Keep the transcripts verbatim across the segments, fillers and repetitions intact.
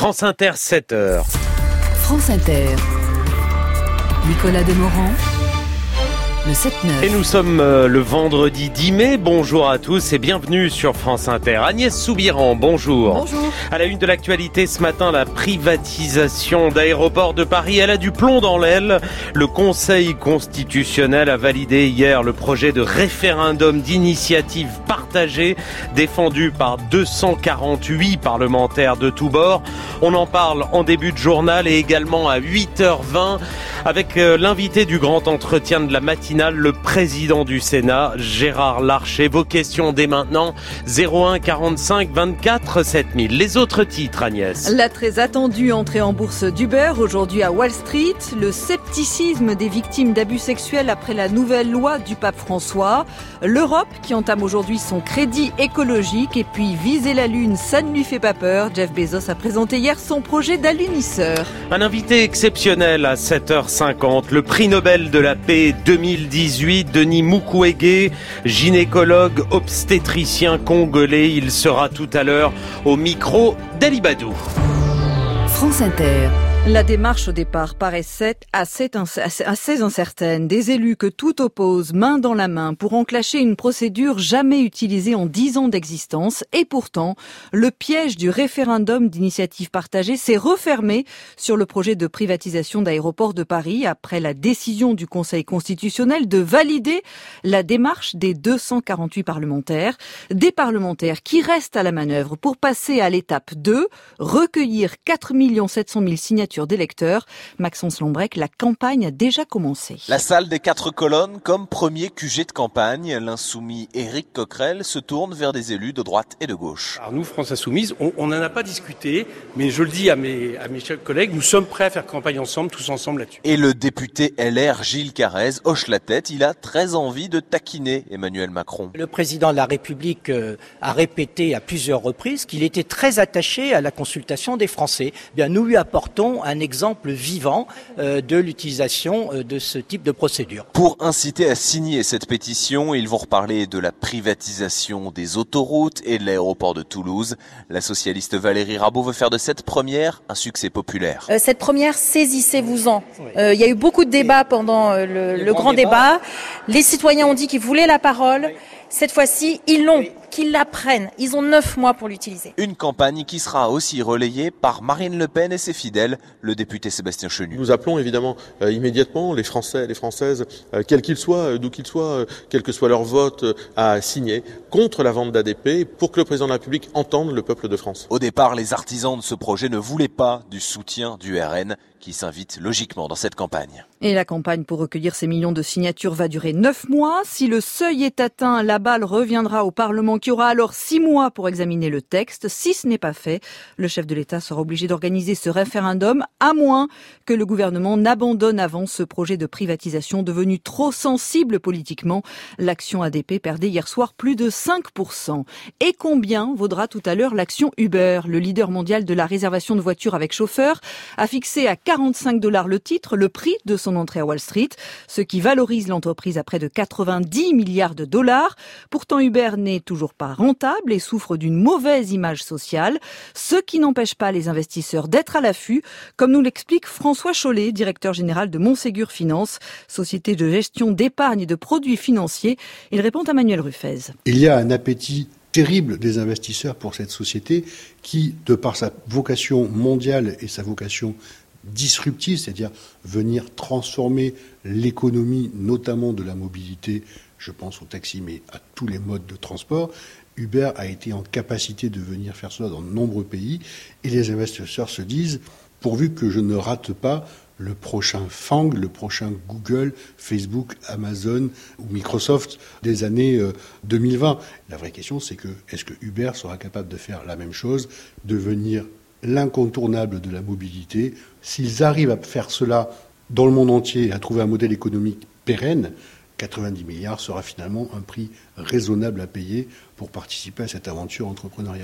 France Inter, sept heures. France Inter. Nicolas Demorand. Le sept neuf. Et nous sommes euh, le vendredi dix mai. Bonjour à tous et bienvenue sur France Inter. Agnès Soubiran, bonjour. Bonjour. À la une de l'actualité ce matin, la privatisation d'Aéroports de Paris. Elle a du plomb dans l'aile. Le Conseil constitutionnel a validé hier le projet de référendum d'initiative partagée défendu par deux cent quarante-huit parlementaires de tous bords. On en parle en début de journal et également à huit heures vingt avec euh, l'invité du grand entretien de la matinée, le président du Sénat, Gérard Larcher. Vos questions dès maintenant, zéro un quarante-cinq vingt-quatre sept mille. Les autres titres, Agnès. La très attendue entrée en bourse d'Uber, aujourd'hui à Wall Street. Le scepticisme des victimes d'abus sexuels après la nouvelle loi du pape François. L'Europe qui entame aujourd'hui son crédit écologique. Et puis, viser la Lune, ça ne lui fait pas peur. Jeff Bezos a présenté hier son projet d'alunisseur. Un invité exceptionnel à sept heures cinquante. Le prix Nobel de la paix deux mille dix-huit, Denis Mukwege, gynécologue obstétricien congolais. Il sera tout à l'heure au micro d'Ali Badou. France Inter. La démarche au départ paraissait assez, assez incertaine. Des élus que tout oppose, main dans la main, pour enclencher une procédure jamais utilisée en dix ans d'existence. Et pourtant, le piège du référendum d'initiative partagée s'est refermé sur le projet de privatisation d'Aéroports de Paris après la décision du Conseil constitutionnel de valider la démarche des deux cent quarante-huit parlementaires. Des parlementaires qui restent à la manœuvre pour passer à l'étape deux, recueillir quatre millions sept cent mille signatures d'électeurs. Maxence Lombrec, la campagne a déjà commencé. La salle des quatre colonnes comme premier Q G de campagne. L'insoumis Éric Coquerel se tourne vers des élus de droite et de gauche. Alors nous, France Insoumise, on n'en a pas discuté, mais je le dis à mes, à mes chers collègues, nous sommes prêts à faire campagne ensemble, tous ensemble là-dessus. Et le député L R Gilles Carrez hoche la tête. Il a très envie de taquiner Emmanuel Macron. Le président de la République a répété à plusieurs reprises qu'il était très attaché à la consultation des Français. Eh bien, nous lui apportons un exemple vivant euh, de l'utilisation euh, de ce type de procédure. Pour inciter à signer cette pétition, ils vont reparler de la privatisation des autoroutes et de l'aéroport de Toulouse. La socialiste Valérie Rabault veut faire de cette première un succès populaire. Euh, cette première, saisissez-vous-en. Euh, il y a eu beaucoup de débats pendant euh, le, le, le grand débat. débat. Les citoyens ont dit qu'ils voulaient la parole. Oui. Cette fois-ci, ils l'ont. Qu'ils la prennent. Ils ont neuf mois pour l'utiliser. Une campagne qui sera aussi relayée par Marine Le Pen et ses fidèles, le député Sébastien Chenu. Nous appelons évidemment euh, immédiatement les Français et les Françaises, euh, quels qu'ils soient, euh, d'où qu'ils soient, euh, quel que soit leur vote, euh, à signer contre la vente d'A D P pour que le président de la République entende le peuple de France. Au départ, les artisans de ce projet ne voulaient pas du soutien du R N qui s'invite logiquement dans cette campagne. Et la campagne pour recueillir ces millions de signatures va durer neuf mois. Si le seuil est atteint, la balle reviendra au Parlement qui aura alors six mois pour examiner le texte. Si ce n'est pas fait, le chef de l'État sera obligé d'organiser ce référendum, à moins que le gouvernement n'abandonne avant ce projet de privatisation devenu trop sensible politiquement. L'action A D P perdait hier soir plus de cinq pour cent. Et combien vaudra tout à l'heure l'action Uber? Le leader mondial de la réservation de voitures avec chauffeur a fixé à quarante-cinq dollars le titre, le prix de son entrée à Wall Street, ce qui valorise l'entreprise à près de quatre-vingt-dix milliards de dollars. Pourtant, Uber n'est toujours pas rentable et souffre d'une mauvaise image sociale, ce qui n'empêche pas les investisseurs d'être à l'affût, comme nous l'explique François Chollet, directeur général de Montségur Finance, société de gestion d'épargne et de produits financiers. Il répond à Manuel Ruffez. Il y a un appétit terrible des investisseurs pour cette société qui, de par sa vocation mondiale et sa vocation disruptive, c'est-à-dire venir transformer l'économie, notamment de la mobilité, je pense au taxi, mais à tous les modes de transport, Uber a été en capacité de venir faire cela dans de nombreux pays, et les investisseurs se disent, pourvu que je ne rate pas le prochain Fang, le prochain Google, Facebook, Amazon ou Microsoft des années deux mille vingt. La vraie question, c'est que est-ce que Uber sera capable de faire la même chose, devenir l'incontournable de la mobilité? S'ils arrivent à faire cela dans le monde entier et à trouver un modèle économique pérenne, quatre-vingt-dix milliards sera finalement un prix raisonnable à payer pour participer à cette aventure entrepreneuriale.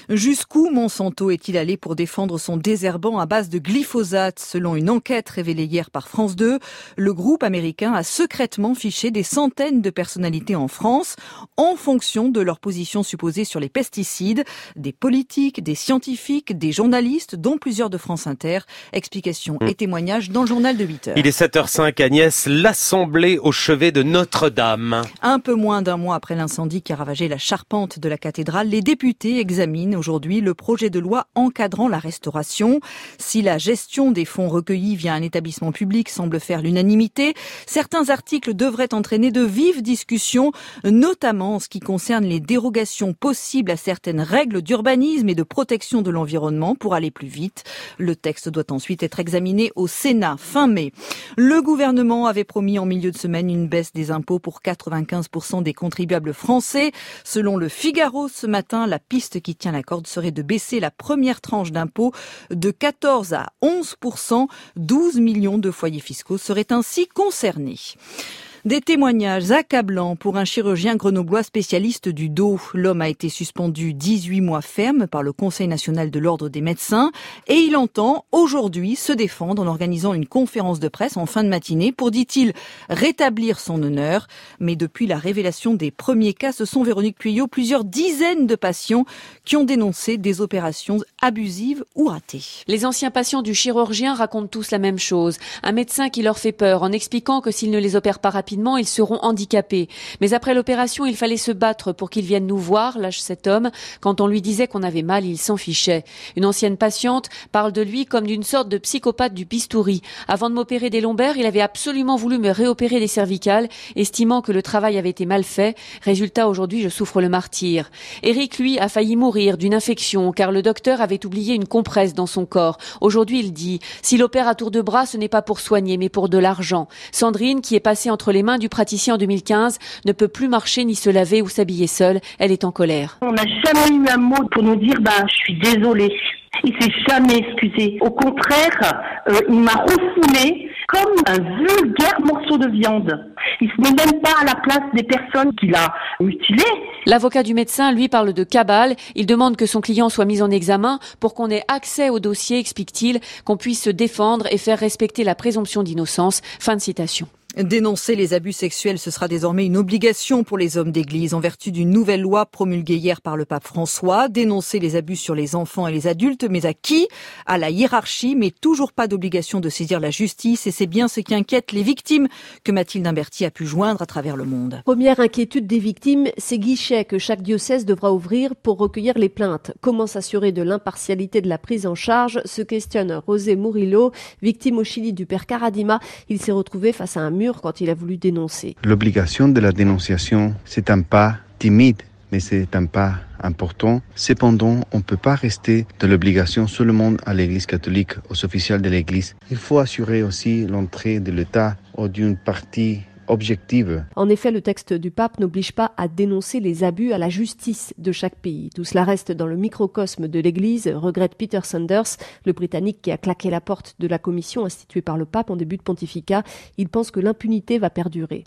Jusqu'où Monsanto est-il allé pour défendre son désherbant à base de glyphosate? Selon une enquête révélée hier par France deux, le groupe américain a secrètement fiché des centaines de personnalités en France en fonction de leur position supposée sur les pesticides. Des politiques, des scientifiques, des journalistes, dont plusieurs de France Inter. Explications et témoignages dans le journal de huit heures. Il est sept heures cinq, Agnès. L'Assemblée au chevet de Notre-Dame. Un peu moins d'un mois après l'incendie qui a ravagé la charpente de la cathédrale, les députés examinent aujourd'hui le projet de loi encadrant la restauration. Si la gestion des fonds recueillis via un établissement public semble faire l'unanimité, certains articles devraient entraîner de vives discussions, notamment en ce qui concerne les dérogations possibles à certaines règles d'urbanisme et de protection de l'environnement pour aller plus vite. Le texte doit ensuite être examiné au Sénat fin mai. Le gouvernement avait promis en milieu de semaine une baisse des impôts pour quatre-vingt-quinze pour cent des contribuables français. Selon le Figaro ce matin, la piste qui tient la corde serait de baisser la première tranche d'impôt de quatorze à onze pour cent. douze millions de foyers fiscaux seraient ainsi concernés. Des témoignages accablants pour un chirurgien grenoblois spécialiste du dos. L'homme a été suspendu dix-huit mois ferme par le Conseil national de l'ordre des médecins et il entend aujourd'hui se défendre en organisant une conférence de presse en fin de matinée pour, dit-il, rétablir son honneur. Mais depuis la révélation des premiers cas, ce sont, Véronique Pueyo, plusieurs dizaines de patients qui ont dénoncé des opérations abusives ou ratées. Les anciens patients du chirurgien racontent tous la même chose. Un médecin qui leur fait peur en expliquant que s'il ne les opère pas rapidement, ils seront handicapés. Mais après l'opération, il fallait se battre pour qu'ils viennent nous voir, lâche cet homme. Quand on lui disait qu'on avait mal, il s'en fichait. Une ancienne patiente parle de lui comme d'une sorte de psychopathe du bistouri. Avant de m'opérer des lombaires, il avait absolument voulu me réopérer des cervicales, estimant que le travail avait été mal fait. Résultat, aujourd'hui, je souffre le martyre. Eric, lui, a failli mourir d'une infection, car le docteur avait oublié une compresse dans son corps. Aujourd'hui, il dit, s'il opère à tour de bras, ce n'est pas pour soigner, mais pour de l'argent. Sandrine, qui est passée entre les mains du praticien en deux mille quinze, ne peut plus marcher ni se laver ou s'habiller seule. Elle est en colère. On n'a jamais eu un mot pour nous dire bah, « je suis désolée ». Il s'est jamais excusé. Au contraire, euh, il m'a refoulé comme un vulgaire morceau de viande. Il se met même pas à la place des personnes qu'il a mutilées. L'avocat du médecin, lui, parle de cabale. Il demande que son client soit mis en examen pour qu'on ait accès au dossier, explique-t-il, qu'on puisse se défendre et faire respecter la présomption d'innocence. Fin de citation. Dénoncer les abus sexuels, ce sera désormais une obligation pour les hommes d'église en vertu d'une nouvelle loi promulguée hier par le pape François. Dénoncer les abus sur les enfants et les adultes, mais à qui? À la hiérarchie, mais toujours pas d'obligation de saisir la justice. Et c'est bien ce qui inquiète les victimes que Mathilde Imberti a pu joindre à travers le monde. Première inquiétude des victimes, ces guichets que chaque diocèse devra ouvrir pour recueillir les plaintes. Comment s'assurer de l'impartialité de la prise en charge? Se questionne José Murillo, victime au Chili du père Karadima. Il s'est retrouvé face à un mur quand il a voulu dénoncer. L'obligation de la dénonciation, c'est un pas timide, mais c'est un pas important. Cependant, on ne peut pas rester de l'obligation seulement à l'Église catholique, aux officiels de l'Église. Il faut assurer aussi l'entrée de l'État ou d'une partie objective. En effet, le texte du pape n'oblige pas à dénoncer les abus à la justice de chaque pays. Tout cela reste dans le microcosme de l'Église, regrette Peter Sanders, le Britannique qui a claqué la porte de la commission instituée par le pape en début de pontificat. Il pense que l'impunité va perdurer.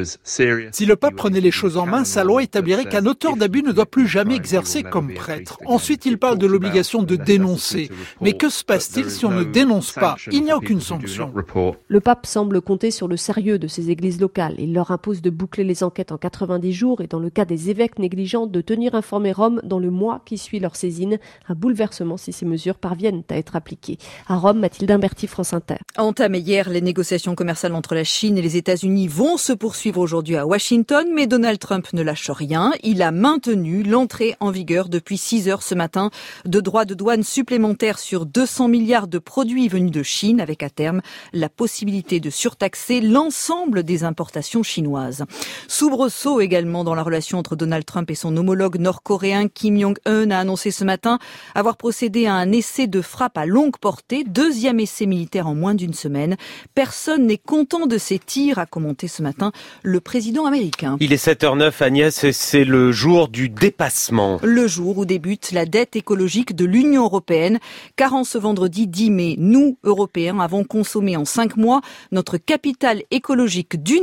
Si le pape prenait les choses en main, sa loi établirait qu'un auteur d'abus ne doit plus jamais exercer comme prêtre. Ensuite, il parle de l'obligation de dénoncer. Mais que se passe-t-il si on ne dénonce pas? Il n'y a aucune sanction. Le pape semble compter sur le sérieux de ces églises locales. Il leur impose de boucler les enquêtes en quatre-vingt-dix jours et dans le cas des évêques négligents de tenir informé Rome dans le mois qui suit leur saisine. Un bouleversement si ces mesures parviennent à être appliquées. À Rome, Mathilde Imberti, France Inter. Entamées hier, les négociations commerciales entre la Chine et les États-Unis vont se poursuivre aujourd'hui à Washington, mais Donald Trump ne lâche rien. Il a maintenu l'entrée en vigueur depuis six heures ce matin de droits de douane supplémentaires sur deux cents milliards de produits venus de Chine, avec à terme la possibilité de surtaxer l'ensemble des importations chinoises. Soubresaut également dans la relation entre Donald Trump et son homologue nord-coréen Kim Jong-un a annoncé ce matin avoir procédé à un essai de frappe à longue portée, deuxième essai militaire en moins d'une semaine. Personne n'est content de ces tirs, a commenté ce matin le président américain. Il est sept heures neuf, Agnès, et c'est le jour du dépassement. Le jour où débute la dette écologique de l'Union européenne, car en ce vendredi dix mai, nous, Européens, avons consommé en cinq mois notre capital écologique d'une année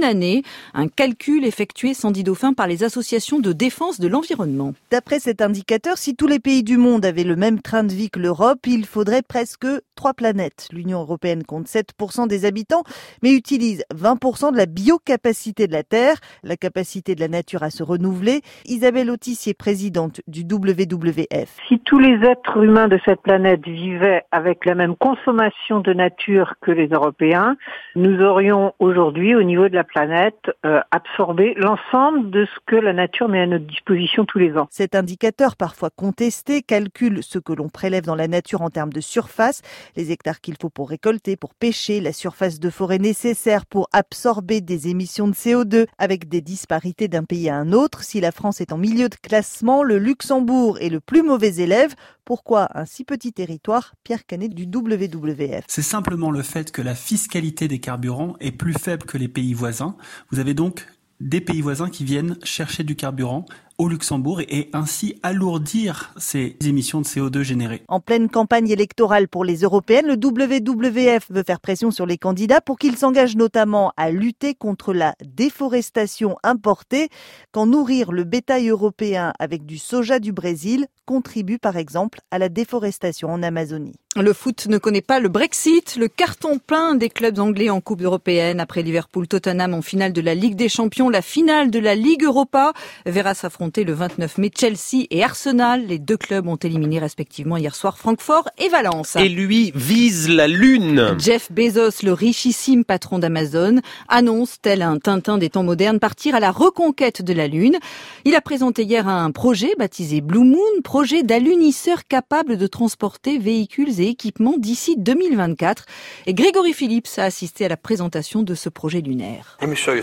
année. Un calcul effectué, Sandy Dauphin, par les associations de défense de l'environnement. D'après cet indicateur, si tous les pays du monde avaient le même train de vie que l'Europe, il faudrait presque trois planètes. L'Union européenne compte sept pour cent des habitants, mais utilise vingt pour cent de la biocapacité de la Terre, la capacité de la nature à se renouveler. Isabelle Autissier, présidente du W W F. Si tous les êtres humains de cette planète vivaient avec la même consommation de nature que les Européens, nous aurions aujourd'hui, au niveau de la planète, euh, absorbé l'ensemble de ce que la nature met à notre disposition tous les ans. Cet indicateur, parfois contesté, calcule ce que l'on prélève dans la nature en termes de surface, les hectares qu'il faut pour récolter, pour pêcher, la surface de forêt nécessaire pour absorber des émissions de C O deux, avec des disparités d'un pays à un autre. Si la France est en milieu de classement, le Luxembourg est le plus mauvais élève. Pourquoi un si petit territoire? Pierre Canet du W W F. C'est simplement le fait que la fiscalité des carburants est plus faible que les pays voisins. Vous avez donc des pays voisins qui viennent chercher du carburant au Luxembourg et ainsi alourdir ces émissions de C O deux générées. En pleine campagne électorale pour les européennes, le W W F veut faire pression sur les candidats pour qu'ils s'engagent notamment à lutter contre la déforestation importée, quand nourrir le bétail européen avec du soja du Brésil contribue par exemple à la déforestation en Amazonie. Le foot ne connaît pas le Brexit, le carton plein des clubs anglais en Coupe européenne. Après Liverpool, Tottenham en finale de la Ligue des Champions, la finale de la Ligue Europa verra s'affronter le vingt-neuf mai Chelsea et Arsenal. Les deux clubs ont éliminé respectivement hier soir Francfort et Valence. Et lui vise la Lune. Jeff Bezos, le richissime patron d'Amazon, annonce, tel un Tintin des temps modernes, partir à la reconquête de la Lune. Il a présenté hier un projet baptisé Blue Moon, projet d'alunisseur capable de transporter véhicules et équipements d'ici deux mille vingt-quatre. Et Grégory Phillips a assisté à la présentation de ce projet lunaire.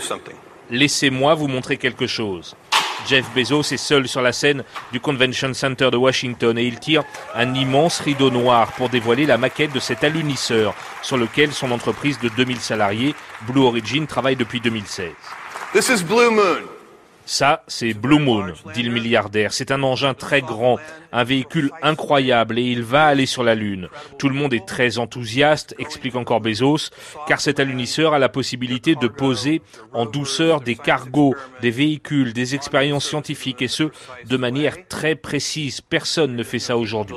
Laissez-moi vous montrer quelque chose. Jeff Bezos est seul sur la scène du Convention Center de Washington et il tire un immense rideau noir pour dévoiler la maquette de cet alunisseur sur lequel son entreprise de deux mille salariés, Blue Origin, travaille depuis deux mille seize. This is Blue Moon. Ça, c'est Blue Moon, dit le milliardaire. C'est un engin très grand, un véhicule incroyable et il va aller sur la Lune. Tout le monde est très enthousiaste, explique encore Bezos, car cet alunisseur a la possibilité de poser en douceur des cargos, des véhicules, des expériences scientifiques et ce, de manière très précise. Personne ne fait ça aujourd'hui.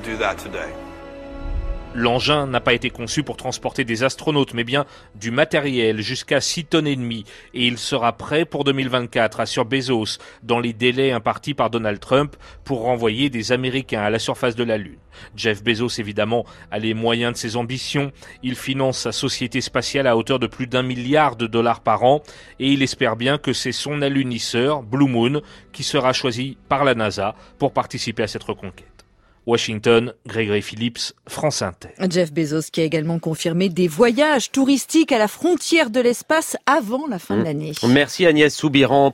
L'engin n'a pas été conçu pour transporter des astronautes, mais bien du matériel jusqu'à six tonnes et demie. Et il sera prêt pour deux mille vingt-quatre, assure Bezos, dans les délais impartis par Donald Trump pour renvoyer des Américains à la surface de la Lune. Jeff Bezos, évidemment, a les moyens de ses ambitions. Il finance sa société spatiale à hauteur de plus d'un milliard de dollars par an. Et il espère bien que c'est son alunisseur, Blue Moon, qui sera choisi par la NASA pour participer à cette reconquête. Washington, Grégory Phillips, France Inter. Jeff Bezos qui a également confirmé des voyages touristiques à la frontière de l'espace avant la fin de l'année. Merci Agnès Soubiran.